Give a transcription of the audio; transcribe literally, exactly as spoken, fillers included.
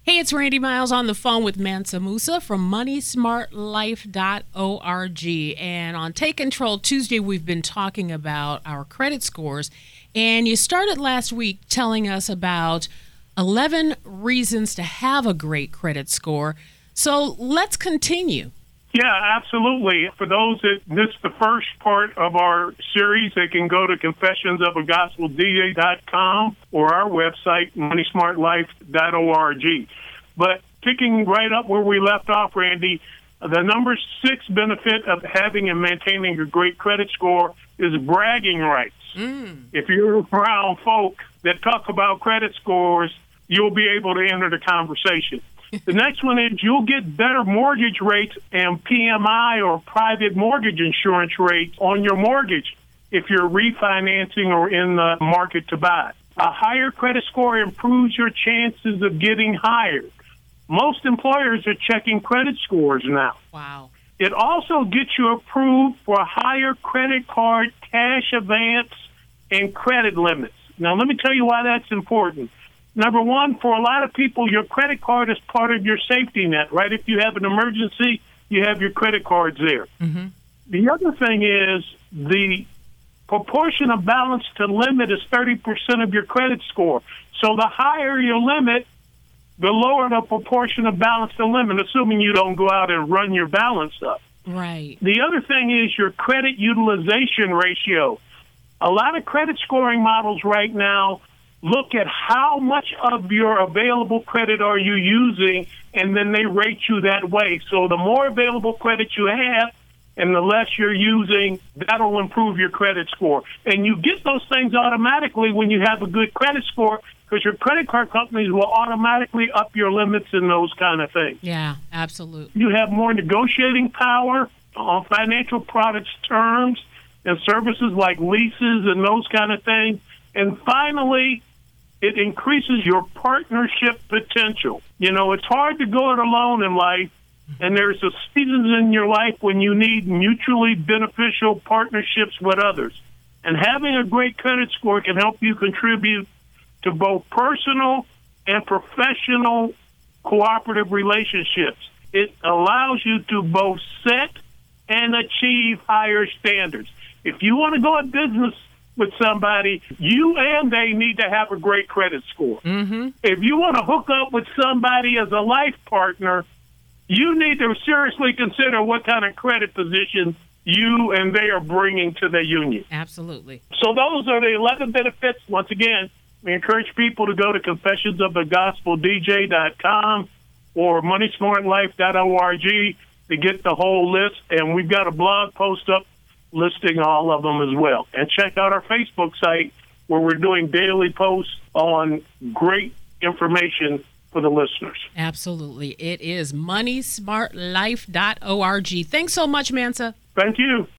Hey, it's Randy Miles on the phone with Mansa Musa from money smart life dot org. And on Take Control Tuesday, we've been talking about our credit scores. And you started last week telling us about eleven reasons to have a great credit score. So let's continue. Yeah, absolutely. For those that missed the first part of our series, they can go to confessions of a gospel d j dot com or our website, money smart life dot org. But picking right up where we left off, Randy, the number six benefit of having and maintaining a great credit score is bragging rights. Mm. If you're around folk that talk about credit scores, you'll be able to enter the conversation. The next one is you'll get better mortgage rates and P M I or private mortgage insurance rates on your mortgage if you're refinancing or in the market to buy. A higher credit score improves your chances of getting hired. Most employers are checking credit scores now. Wow. It also gets you approved for a higher credit card cash advance and credit limits. Now, let me tell you why that's important. Number one, for a lot of people, your credit card is part of your safety net, right? If you have an emergency, you have your credit cards there. Mm-hmm. The other thing is the proportion of balance to limit is thirty percent of your credit score. So the higher your limit, the lower the proportion of balance to limit, assuming you don't go out and run your balance up. Right. The other thing is your credit utilization ratio. A lot of credit scoring models right now look at how much of your available credit are you using, and then they rate you that way. So the more available credit you have and the less you're using, that'll improve your credit score. And you get those things automatically when you have a good credit score because your credit card companies will automatically up your limits and those kind of things. Yeah, absolutely. You have more negotiating power on financial products terms and services like leases and those kind of things. And finally, it increases your partnership potential. You know, it's hard to go it alone in life, and there's a seasons in your life when you need mutually beneficial partnerships with others. And having a great credit score can help you contribute to both personal and professional cooperative relationships. It allows you to both set and achieve higher standards. If you want to go in business with somebody, you and they need to have a great credit score. Mm-hmm. If you want to hook up with somebody as a life partner, you need to seriously consider what kind of credit position you and they are bringing to the union. Absolutely. So those are the eleven benefits. Once again, we encourage people to go to confessions of the gospel d j dot com or money smart life dot org to get the whole list. And we've got a blog post up listing all of them as well. And check out our Facebook site where we're doing daily posts on great information for the listeners. Absolutely. It is money smart life dot org. Thanks so much, Mansa. Thank you.